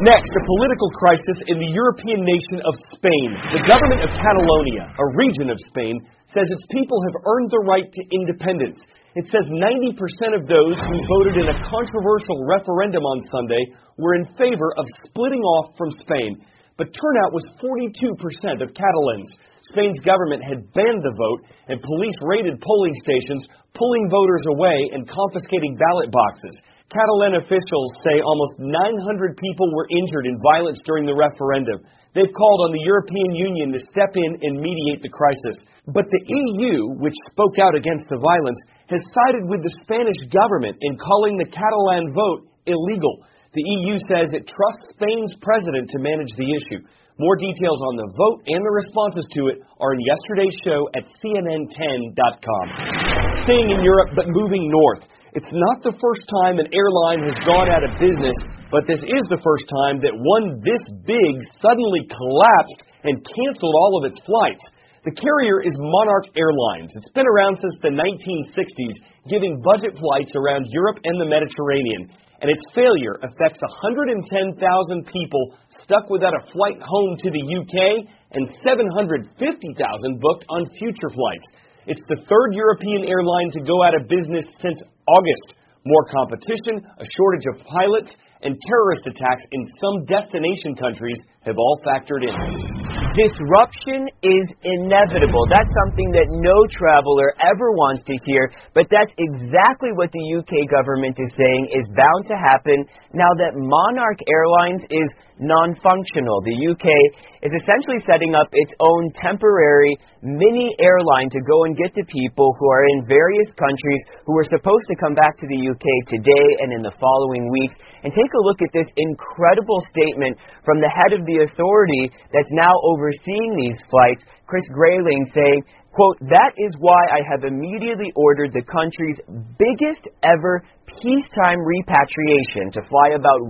Next, a political crisis in the European nation of Spain. The government of Catalonia, a region of Spain, says its people have earned the right to independence. It says 90% of those who voted in a controversial referendum on Sunday were in favor of splitting off from Spain. But turnout was 42% of Catalans. Spain's government had banned the vote, and police raided polling stations, pulling voters away and confiscating ballot boxes. Catalan officials say almost 900 people were injured in violence during the referendum. They've called on the European Union to step in and mediate the crisis. But the EU, which spoke out against the violence, has sided with the Spanish government in calling the Catalan vote illegal. The EU says it trusts Spain's president to manage the issue. More details on the vote and the responses to it are in yesterday's show at CNN10.com. Staying in Europe but moving north. It's not the first time an airline has gone out of business, but this is the first time that one this big suddenly collapsed and canceled all of its flights. The carrier is Monarch Airlines. It's been around since the 1960s, giving budget flights around Europe and the Mediterranean. And its failure affects 110,000 people stuck without a flight home to the UK and 750,000 booked on future flights. It's the third European airline to go out of business since August. More competition, a shortage of pilots, and terrorist attacks in some destination countries have all factored in. Disruption is inevitable. That's something that no traveler ever wants to hear, but that's exactly what the UK government is saying is bound to happen now that Monarch Airlines is non-functional. The UK is essentially setting up its own temporary mini airline to go and get to people who are in various countries who are supposed to come back to the UK today and in the following weeks. And take a look at this incredible statement from the head of the authority that's now overseeing these flights, Chris Grayling, saying, quote, "That is why I have immediately ordered the country's biggest ever peacetime repatriation to fly about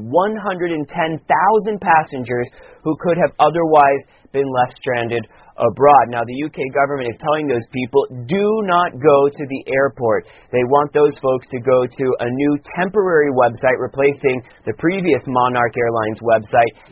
110,000 passengers who could have otherwise been left stranded abroad." Now, the UK government is telling those people, do not go to the airport. They want those folks to go to a new temporary website replacing the previous Monarch Airlines website,